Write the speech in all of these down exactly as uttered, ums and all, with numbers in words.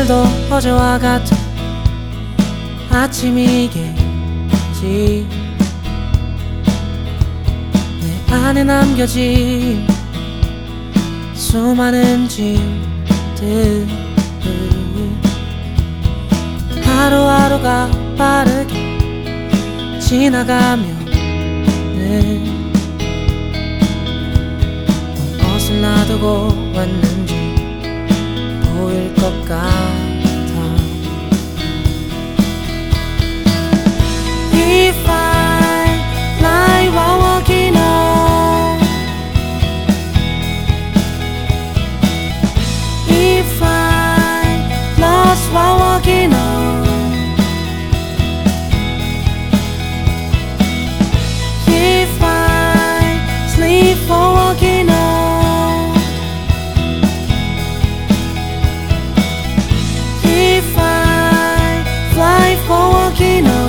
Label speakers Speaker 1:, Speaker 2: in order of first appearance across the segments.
Speaker 1: 오늘도 어제와 같은 아침이겠지. 내 안에 남겨진 수많은 짐들, 하루하루가 빠르게 지나가면은 무엇을 놔두고 왔는지 보일 것 같아. If I fly while walking on, if I lost while walking on, if I sleep while walking on, if I fly while walking on.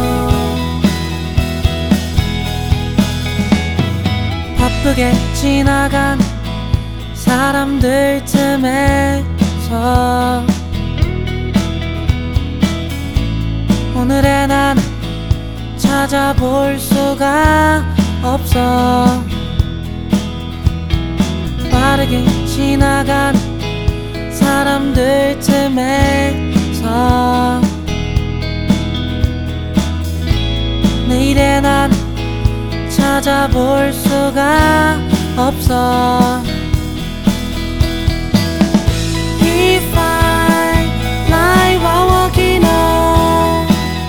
Speaker 1: 바쁘게 지나간 사람들 틈에서 오늘의 난 찾아볼 수가 없어. 빠르게 지나간 사람들 틈에서 내일의 난 찾아볼 수가 없어. If I fly while walking on,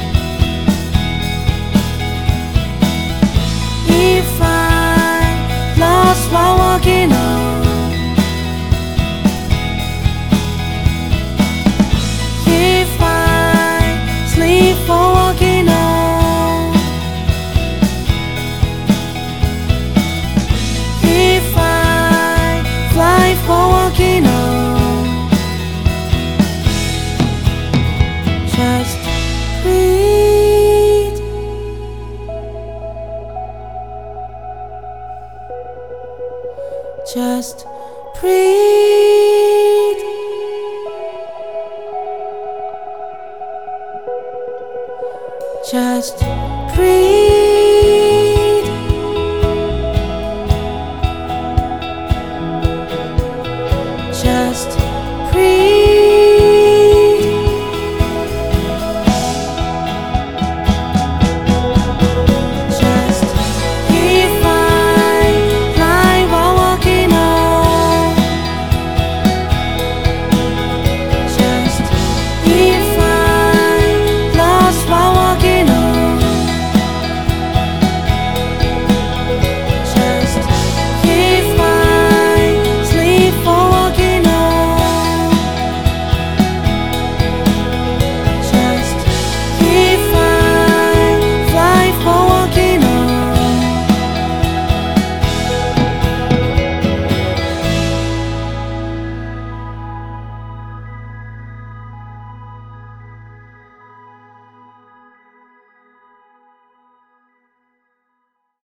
Speaker 1: if I lost while walking on, if I sleep while walking on, if I fly while walking on, just breathe. Just breathe. Just breathe.